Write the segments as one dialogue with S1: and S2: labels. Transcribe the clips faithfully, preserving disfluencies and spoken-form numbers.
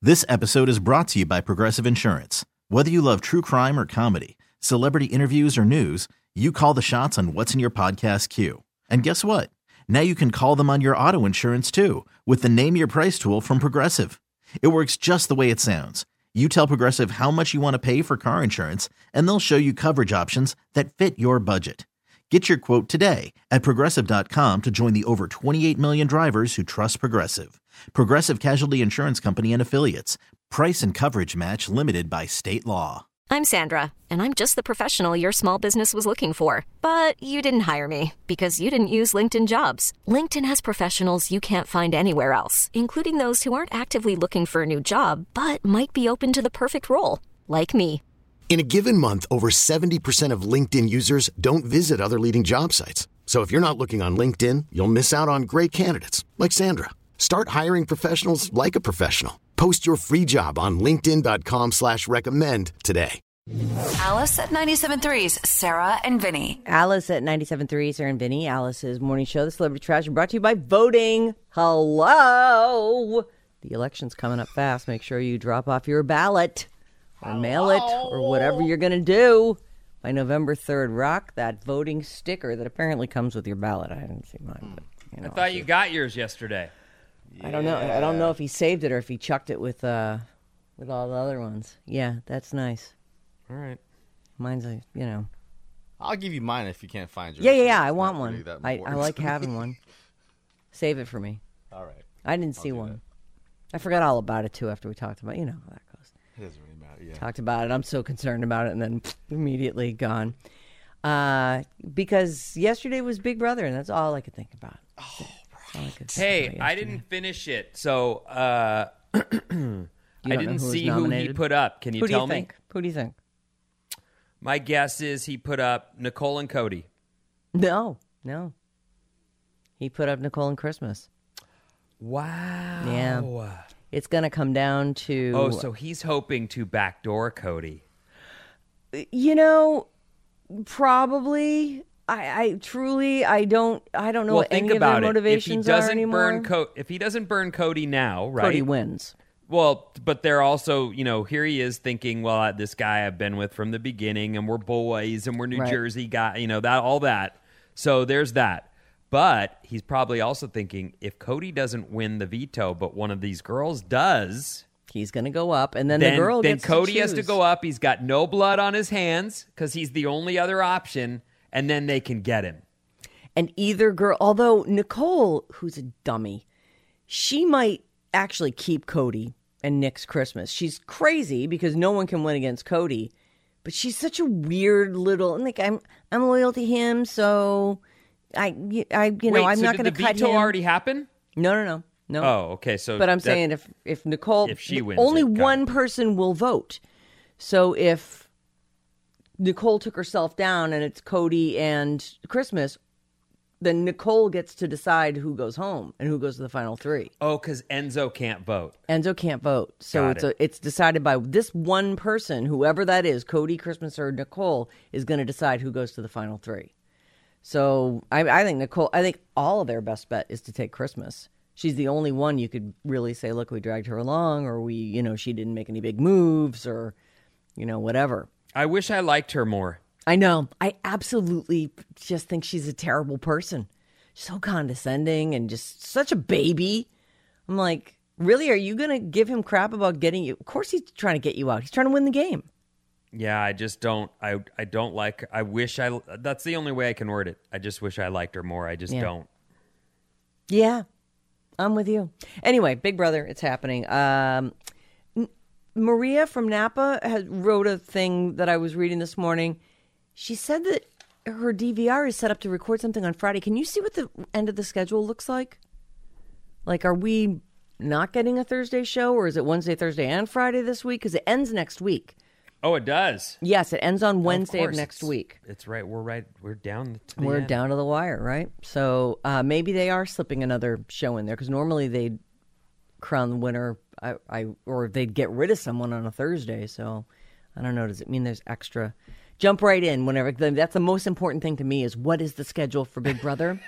S1: This episode is brought to you by Progressive Insurance. Whether you love true crime or comedy, celebrity interviews or news, you call the shots on what's in your podcast queue. And guess what? Now you can call them on your auto insurance too with the Name Your Price tool from Progressive. It works just the way it sounds. You tell Progressive how much you want to pay for car insurance, and they'll show you coverage options that fit your budget. Get your quote today at Progressive dot com to join the over twenty-eight million drivers who trust Progressive. Progressive Casualty Insurance Company and Affiliates. Price and coverage match limited by state law.
S2: I'm Sandra, and I'm just the professional your small business was looking for. But you didn't hire me because you didn't use LinkedIn Jobs. LinkedIn has professionals you can't find anywhere else, including those who aren't actively looking for a new job, but might be open to the perfect role, like me.
S3: In a given month, over seventy percent of LinkedIn users don't visit other leading job sites. So if you're not looking on LinkedIn, you'll miss out on great candidates like Sandra. Start hiring professionals like a professional. Post your free job on linkedin dot com slash recommend today.
S4: Alice at ninety-seven point three's Sarah and Vinny.
S5: Alice at ninety-seven point three, Sarah and Vinny. Alice's morning show, The Celebrity Trash, brought to you by voting. Hello. The election's coming up fast. Make sure you drop off your ballot. Or mail it, or whatever you're going to do by November third. Rock that voting sticker that apparently comes with your ballot. I didn't see mine. But, you know,
S6: I thought you got yours yesterday.
S5: I don't know. I don't know if he saved it or if he chucked it with uh, with all the other ones. Yeah, that's nice.
S6: All right.
S5: Mine's, a, you know.
S7: I'll give you mine if you can't find yours.
S5: Yeah, yeah, yeah. I want one. Really I, I like having one. Save it for me.
S7: All right.
S5: I didn't see one. That. I forgot all about it, too, after we talked about it. You know how that goes.
S7: It doesn't really matter, yeah.
S5: Talked about it. I'm so concerned about it, and then immediately gone. Uh, because yesterday was Big Brother, and that's all I could think about.
S7: Oh,
S5: I could
S6: hey, I didn't finish it, so uh, I didn't see who he put up. Can you
S5: who do
S6: tell
S5: you
S6: me?
S5: Think? Who do you think?
S6: My guess is he put up Nicole and Cody.
S5: No, no. He put up Nicole and Christmas.
S6: Wow.
S5: Yeah. It's going to come down to...
S6: Oh, so he's hoping to backdoor Cody.
S5: You know, probably. I, I truly, I don't, I don't know
S6: well,
S5: what
S6: think
S5: any
S6: about
S5: of their motivations
S6: it. If he doesn't
S5: are anymore.
S6: Burn Co- if he doesn't burn Cody now, right?
S5: Cody wins.
S6: Well, but they're also, you know, here he is thinking, well, uh, this guy I've been with from the beginning, and we're boys, and we're New
S5: right.
S6: Jersey guy, you know, that all that. So there's that. But he's probably also thinking, if Cody doesn't win the veto, but one of these girls does,
S5: he's going to go up, and then,
S6: then
S5: the girl
S6: then
S5: gets
S6: Cody
S5: to
S6: has to go up. He's got no blood on his hands because he's the only other option, and then they can get him.
S5: And either girl, although Nicole, who's a dummy, she might actually keep Cody and Nick's Christmas. She's crazy because no one can win against Cody, but she's such a weird little. Like I'm, I'm loyal to him, so I, I, you know,
S6: Wait,
S5: I'm
S6: so
S5: not
S6: did
S5: going to
S6: the
S5: cut
S6: veto
S5: him.
S6: already happen?
S5: No, no, no, no.
S6: Oh, okay. So,
S5: but I'm
S6: that,
S5: saying if if Nicole,
S6: if she wins,
S5: only
S6: it,
S5: one
S6: it.
S5: person will vote. So if Nicole took herself down and it's Cody and Christmas, then Nicole gets to decide who goes home and who goes to the final three.
S6: Oh, because Enzo can't vote.
S5: Enzo can't vote. So
S6: Got
S5: it's
S6: it.
S5: a, it's decided by this one person, whoever that is, Cody, Christmas, or Nicole, is going to decide who goes to the final three. So I, I think Nicole, I think all of their best bet is to take Christmas. She's the only one you could really say, look, we dragged her along, or we, you know, she didn't make any big moves, or, you know, whatever.
S6: I wish I liked her more.
S5: I know. I absolutely just think she's a terrible person. So condescending and just such a baby. I'm like, really? Are you going to give him crap about getting you? Of course he's trying to get you out. He's trying to win the game.
S6: Yeah, I just don't. I I don't like. I wish I. That's the only way I can word it. I just wish I liked her more. I just
S5: Yeah.
S6: don't.
S5: Yeah, I'm with you. Anyway, Big Brother, it's happening. Um, N- Maria from Napa has wrote a thing that I was reading this morning. She said that her D V R is set up to record something on Friday. Can you see what the end of the schedule looks like? Like, are we not getting a Thursday show, or is it Wednesday, Thursday, and Friday this week? Because it ends next week.
S6: Oh, it does.
S5: Yes, it ends on Wednesday
S6: of,
S5: of next
S6: it's,
S5: week.
S6: It's right. We're right. We're down to the
S5: We're
S6: end.
S5: down to the wire, right? So uh, maybe they are slipping another show in there, because normally they'd crown the winner, I, I or they'd get rid of someone on a Thursday. So I don't know. Does it mean there's extra? Jump right in whenever. That's the most important thing to me is what is the schedule for Big Brother?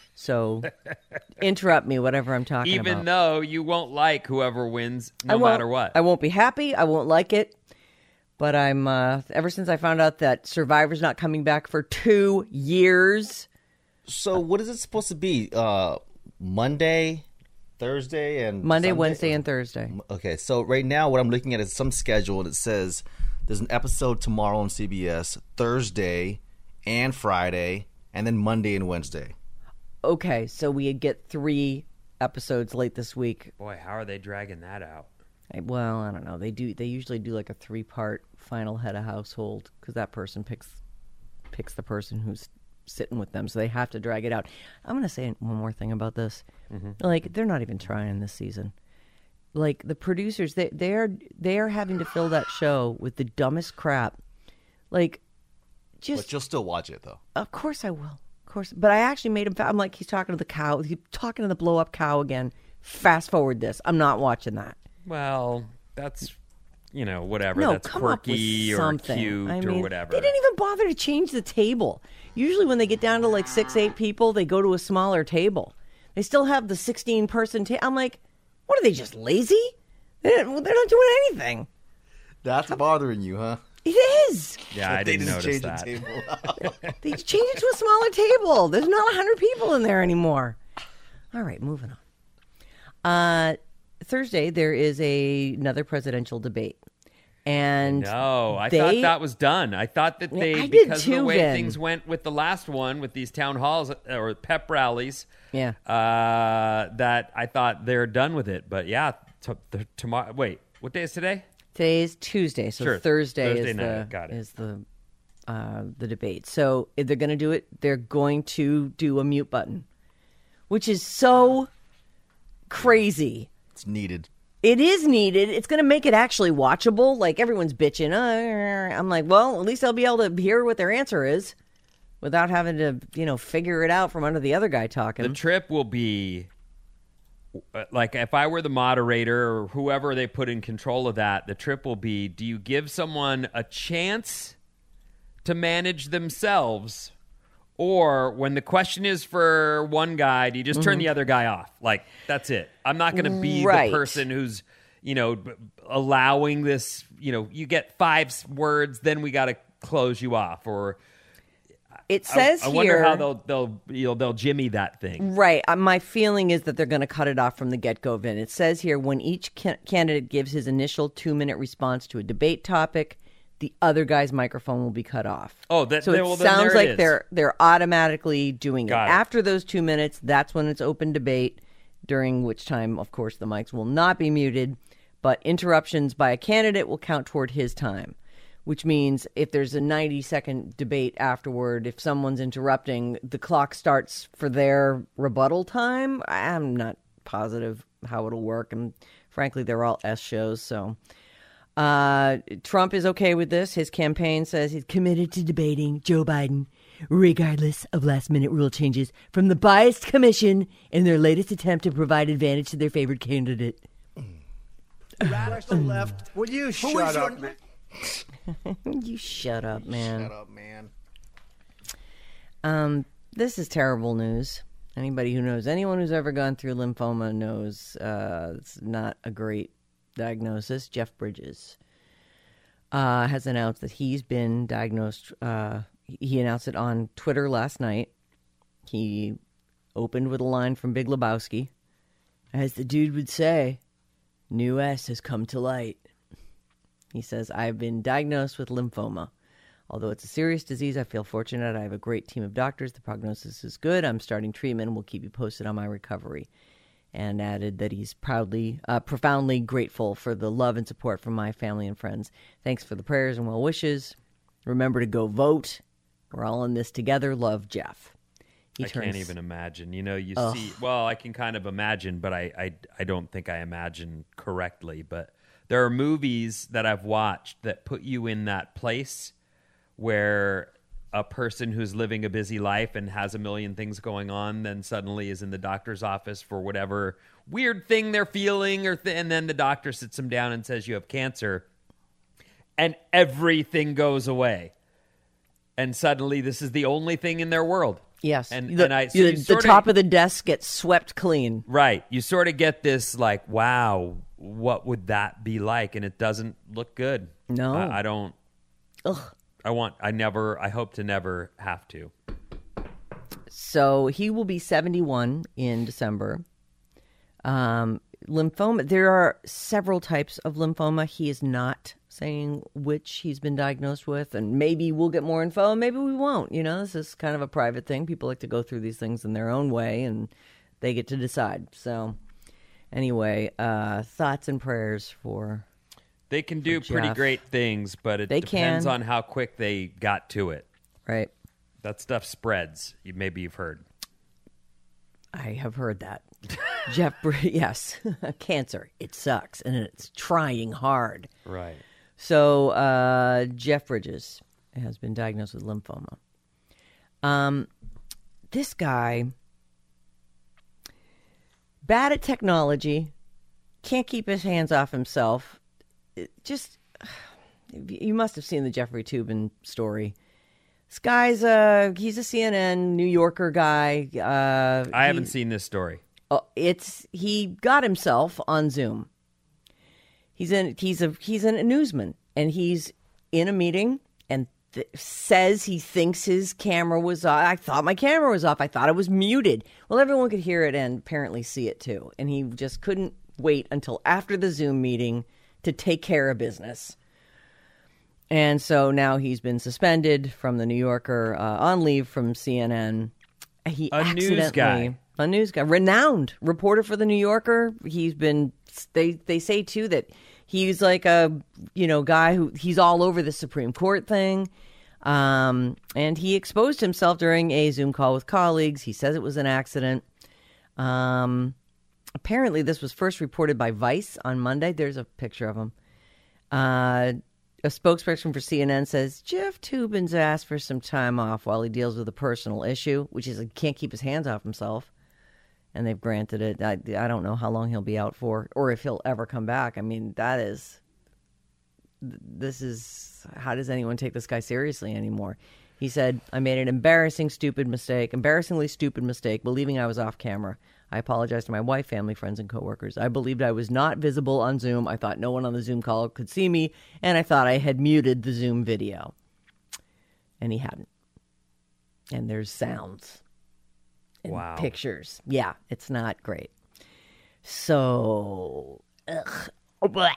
S5: So interrupt me, whatever I'm talking
S6: Even
S5: about.
S6: though you won't like whoever wins, no
S5: I won't-
S6: matter what.
S5: I won't be happy. I won't like it. But I'm, uh, ever since I found out that Survivor's not coming back for two years.
S7: So what is it supposed to be? Uh, Monday, Thursday, and
S5: Monday,
S7: Sunday?
S5: Wednesday, and Thursday.
S7: Okay, so right now what I'm looking at is some schedule, and it says there's an episode tomorrow on C B S, Thursday and Friday, and then Monday and Wednesday.
S5: Okay, so we get three episodes late this week.
S6: Boy, how are they dragging that out?
S5: I- Well, I don't know. They do. They usually do like a three-part final head of household because that person picks picks the person who's sitting with them, so they have to drag it out. I'm going to say one more thing about this.
S6: Mm-hmm.
S5: Like, they're not even trying this season. Like, the producers, they they are they are having to fill that show with the dumbest crap. Like, just
S7: But you'll still watch it, though.
S5: of course I will. Of course. But I actually made him. I'm like, he's talking to the cow. He's talking to the blow up cow again. Fast forward this. I'm not watching that.
S6: Well, that's, you know, whatever.
S5: No,
S6: that's
S5: come up with
S6: quirky or
S5: something.
S6: cute
S5: I mean,
S6: or whatever.
S5: They didn't even bother to change the table. Usually when they get down to like six, eight people, they go to a smaller table. They still have the sixteen person table. I'm like, what are they, just lazy? They didn't, they're not doing anything.
S7: That's bothering you, huh?
S5: It is.
S6: Yeah, I
S7: They
S6: didn't notice
S7: change
S6: that.
S7: the table.
S5: They changed it to a smaller table. There's not one hundred people in there anymore. All right, moving on. Uh, Thursday, there is a, another presidential debate. And
S6: No, I
S5: they,
S6: thought that was done. I thought that they,
S5: I did
S6: because of the
S5: too,
S6: way
S5: Vin.
S6: things went with the last one, with these town halls or pep rallies,
S5: Yeah.
S6: uh, that I thought they're done with it. But yeah, t- t- tomorrow. Wait, what day is today?
S5: Today is Tuesday, so
S6: Sure,
S5: Thursday,
S6: Thursday
S5: is
S6: night,
S5: the
S6: got it.
S5: is the uh, the debate. So if they're going to do it, they're going to do a mute button, which is so crazy.
S7: It's needed.
S5: It is needed. It's going to make it actually watchable. Like everyone's bitching. Uh, I'm like, well, at least I'll be able to hear what their answer is without having to, you know, figure it out from under the other guy talking.
S6: The trip will be uh, like if I were the moderator or whoever they put in control of that, the trip will be, do you give someone a chance to manage themselves, or when the question is for one guy, do you just turn the other guy off? Like, that's it. I'm not going to be
S5: Right.
S6: the person who's, you know, b- allowing this, you know, you get five s- words, then we got to close you off. Or
S5: It says
S6: I, I
S5: here.
S6: wonder how they'll they'll you know, they'll jimmy that thing.
S5: Right. Uh, my feeling is that they're going to cut it off from the get-go, Vin. It says here, when each ca- candidate gives his initial two-minute response to a debate topic, the other guy's microphone will be cut off.
S6: Oh, that-
S5: so it
S6: well, then
S5: sounds
S6: there it
S5: like
S6: is.
S5: they're they're automatically doing
S6: Got
S5: it.
S6: it.
S5: After those two minutes, that's when it's open debate, during which time, of course, the mics will not be muted, but interruptions by a candidate will count toward his time. Which means if there's a ninety-second debate afterward, if someone's interrupting, the clock starts for their rebuttal time. I'm not positive how it'll work, and frankly, they're all S shows, so... Uh, Trump is okay with this. His campaign says he's committed to debating Joe Biden, regardless of last-minute rule changes from the biased commission in their latest attempt to provide advantage to their favorite candidate.
S8: Radical left. Will you shut up, man?
S5: You shut up, man.
S7: Shut up, man.
S5: Um, this is terrible news. Anybody who knows anyone who's ever gone through lymphoma knows uh, it's not a great diagnosis. Jeff Bridges uh, has announced that he's been diagnosed. Uh, he announced it on Twitter last night. He opened with a line from Big Lebowski. As the dude would say, new S has come to light. He says, I've been diagnosed with lymphoma. Although it's a serious disease, I feel fortunate. I have a great team of doctors. The prognosis is good. I'm starting treatment and will keep you posted on my recovery. And added that he's proudly, uh, profoundly grateful for the love and support from my family and friends. Thanks for the prayers and well wishes. Remember to go vote. We're all in this together. Love, Jeff. He
S6: I
S5: turns,
S6: can't even imagine. You know, you
S5: Ugh.
S6: see, well, I can kind of imagine, but I, I, I don't think I imagine correctly. But there are movies that I've watched that put you in that place where a person who's living a busy life and has a million things going on then suddenly is in the doctor's office for whatever weird thing they're feeling, or th- and then the doctor sits them down and says, you have cancer, and everything goes away. And suddenly this is the only thing in their world.
S5: Yes.
S6: And,
S5: the,
S6: and I, so
S5: the,
S6: you
S5: the
S6: sorta-
S5: top of the desk gets swept clean.
S6: Right. You sort of get this like, wow, what would that be like? And it doesn't look good.
S5: No.
S6: I, I don't.
S5: Ugh.
S6: I want, I never, I hope to never have to.
S5: So he will be seventy-one in December. Um, lymphoma, there are several types of lymphoma. He is not saying which he's been diagnosed with, and maybe we'll get more info, maybe we won't. You know, this is kind of a private thing. People like to go through these things in their own way, and they get to decide. So anyway, uh, thoughts and prayers for...
S6: They can do pretty
S5: Jeff.
S6: great things, but it
S5: They
S6: depends
S5: can.
S6: on how quick they got to it.
S5: Right.
S6: That stuff spreads. You, maybe you've heard.
S5: I have heard that. Jeff, yes, cancer. It sucks, and it's trying hard.
S6: Right.
S5: So uh, Jeff Bridges has been diagnosed with lymphoma. Um, this guy, bad at technology, can't keep his hands off himself. It just, you must have seen the Jeffrey Toobin story. This guy's a, he's a C N N New Yorker guy. Uh,
S6: I haven't
S5: he-
S6: seen this story.
S5: Oh, it's he got himself on Zoom. He's in he's a he's a newsman, and he's in a meeting and th- says he thinks his camera was off. I thought my camera was off. I thought it was muted. Well, everyone could hear it and apparently see it too. And he just couldn't wait until after the Zoom meeting to take care of business. And so now he's been suspended from the New Yorker, uh, on leave from C N N. He
S6: A news
S5: accidentally-
S6: guy.
S5: A news guy, renowned reporter for the New Yorker. He's been, they, they say too that he's like a, you know, guy who, he's all over the Supreme Court thing. Um, and he exposed himself during a Zoom call with colleagues. He says it was an accident. Um, apparently this was first reported by Vice on Monday. There's a picture of him. Uh, A spokesperson for C N N says Jeff Toobin's asked for some time off while he deals with a personal issue, which is he can't keep his hands off himself. And they've granted it. I, I don't know how long he'll be out for or if he'll ever come back. I mean, that is, this is, how does anyone take this guy seriously anymore? He said, I made an embarrassing, stupid mistake, embarrassingly stupid mistake, believing I was off camera. I apologize to my wife, family, friends, and coworkers. I believed I was not visible on Zoom. I thought no one on the Zoom call could see me, and I thought I had muted the Zoom video. And he hadn't. And there's sounds and
S6: Wow.
S5: pictures. Yeah, it's not great. So, ugh. Blah.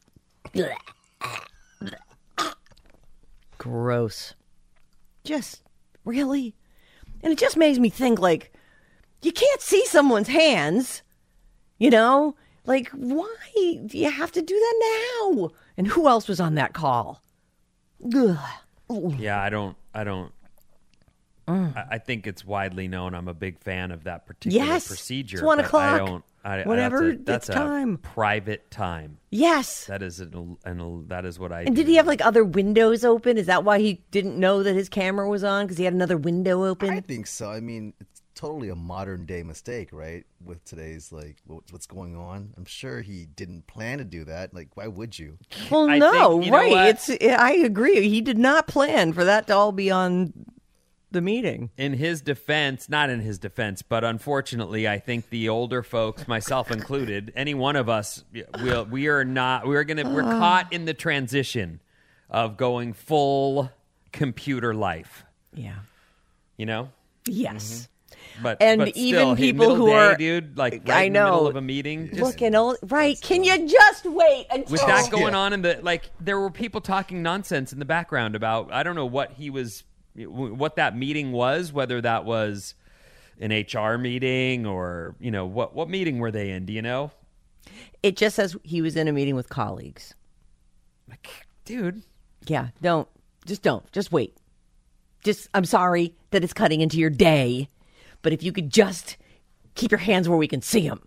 S5: Blah. Gross. Just, really? And it just makes me think, like, you can't see someone's hands, you know? Like, why do you have to do that now? And who else was on that call? Ugh.
S6: Yeah, I don't, I don't, I, I think it's widely known. I'm a big fan of that particular
S5: Yes,
S6: procedure.
S5: it's one
S6: but
S5: o'clock.
S6: I don't, I,
S5: Whenever
S6: I, that's a, that's
S5: it's
S6: a
S5: time.
S6: private time.
S5: Yes.
S6: That is an, an that is what I.
S5: And
S6: do.
S5: did he have, like, other windows open? Is that why he didn't know that his camera was on? Because he had another window open?
S7: I think so. I mean, it's totally a modern day mistake, right? With today's, like, what- what's going on. I'm sure he didn't plan to do that. Like, why would you?
S5: Well,
S6: I
S5: no,
S6: think- you know
S5: right.
S6: what?
S5: It's. I agree. He did not plan for that to all be on the meeting.
S6: In his defense, not in his defense, but unfortunately, I think the older folks, myself included, any one of us, we'll, we are not. We're gonna. We're caught in the transition of going full computer life.
S5: Yeah.
S6: You know.
S5: Yes.
S6: But
S5: And
S6: but still,
S5: even
S6: hey,
S5: people
S6: middle
S5: who
S6: day,
S5: are-
S6: dude, like right
S5: I
S6: in the middle
S5: know.
S6: of a meeting, just
S5: Looking old. Right. Can you just wait until.
S6: with that going on in the like, there were people talking nonsense in the background about I don't know what he was, what that meeting was, whether that was an H R meeting or you know what what meeting were they in? Do you know?
S5: It just says he was in a meeting with colleagues.
S6: Like, dude,
S5: Yeah. Don't. Just don't. Just wait. Just. I'm sorry that it's cutting into your day, but if you could just keep your hands where we can see them.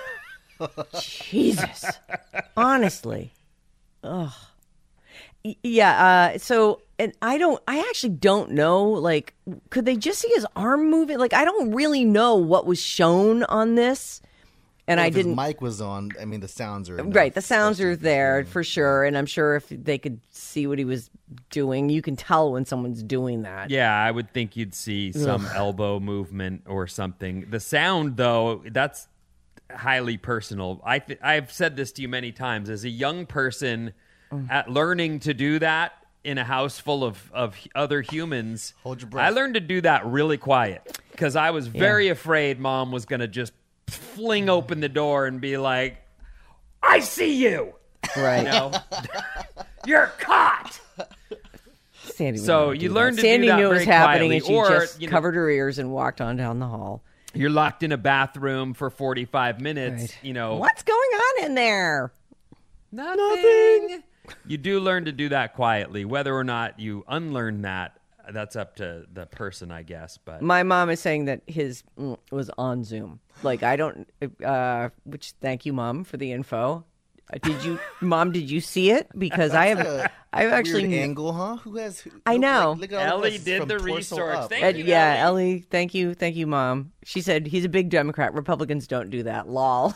S5: Jesus. Honestly. Ugh. Y- Yeah. Uh, so, and I don't, I actually don't know, like, could they just see his arm moving? Like, I don't really know what was shown on this. And
S7: Well,
S5: I
S7: if his
S5: didn't.
S7: mic was on. I mean, the sounds are enough,
S5: Right, the sounds are
S7: especially
S5: there
S7: for-
S5: for sure, and I'm sure if they could see what he was doing, you can tell when someone's doing that.
S6: Yeah, I would think you'd see some elbow movement or something. The sound, though, that's highly personal. I th- I've said this to you many times. As a young person,
S5: Mm.
S6: at learning to do that in a house full of, of other humans,
S7: Hold your breath.
S6: I learned to do that really quiet because I was very afraid Mom was going to just fling open the door and be like, I see you.
S5: Right.
S6: You know? You're caught.
S5: Sandy would
S6: So
S5: never
S6: you
S5: do
S6: learn
S5: that.
S6: to do
S5: Sandy
S6: that
S5: knew it
S6: very
S5: was happening,
S6: quietly,
S5: and she
S6: or,
S5: just
S6: you know-
S5: covered her ears and walked on down the hall.
S6: You're locked in a bathroom for forty-five minutes,
S5: Right.
S6: you know.
S5: What's going on in there?
S6: Nothing. You do learn to do that quietly. Whether or not you unlearn that, that's up to the person, I guess. But
S5: My mom is saying that his mm, was on Zoom. Like, I don't, uh, which thank you, Mom, for the info. Uh, Did you, Mom, did you see it? Because I have, I've actually,
S7: Weird angle, huh? Who has? Who,
S5: I
S7: look,
S5: know.
S7: Like, look at all
S6: Ellie
S7: this
S6: did
S7: from
S6: the
S7: torso
S6: research.
S7: up.
S6: Thank
S5: Ed-
S6: you,
S5: yeah,
S6: Ellie.
S5: Ellie, thank you, thank you, Mom. She said he's a big Democrat. Republicans don't do that. Lol.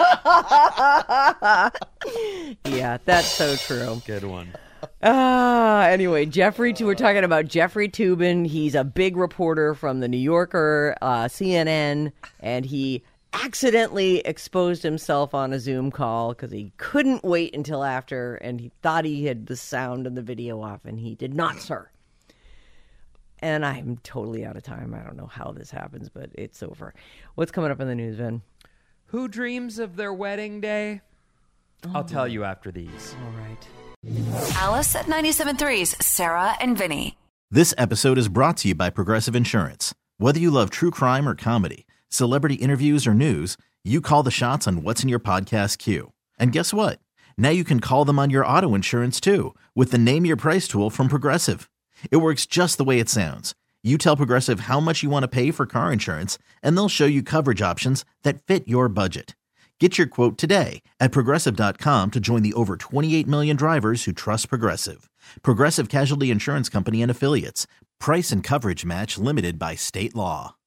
S5: Yeah, that's so true.
S6: good one.
S5: Ah, anyway, Jeffrey, we're talking about Jeffrey Toobin. He's a big reporter from the New Yorker, uh, C N N, and he accidentally exposed himself on a Zoom call because he couldn't wait until after, and he thought he had the sound and the video off, and he did not, sir. And I'm totally out of time. I don't know how this happens, but it's over. What's coming up in the news, Vin?
S6: Who dreams of their wedding day? I'll tell you after these.
S5: All right.
S4: Alice at ninety-seven point three's Sarah and Vinny.
S1: This episode is brought to you by Progressive Insurance. Whether you love true crime or comedy, celebrity interviews or news, you call the shots on what's in your podcast queue. And guess what? Now you can call them on your auto insurance too with the Name Your Price tool from Progressive. It works just the way it sounds. You tell Progressive how much you want to pay for car insurance, and they'll show you coverage options that fit your budget. Get your quote today at Progressive dot com to join the over twenty-eight million drivers who trust Progressive. Progressive Casualty Insurance Company and Affiliates. Price and coverage match limited by state law.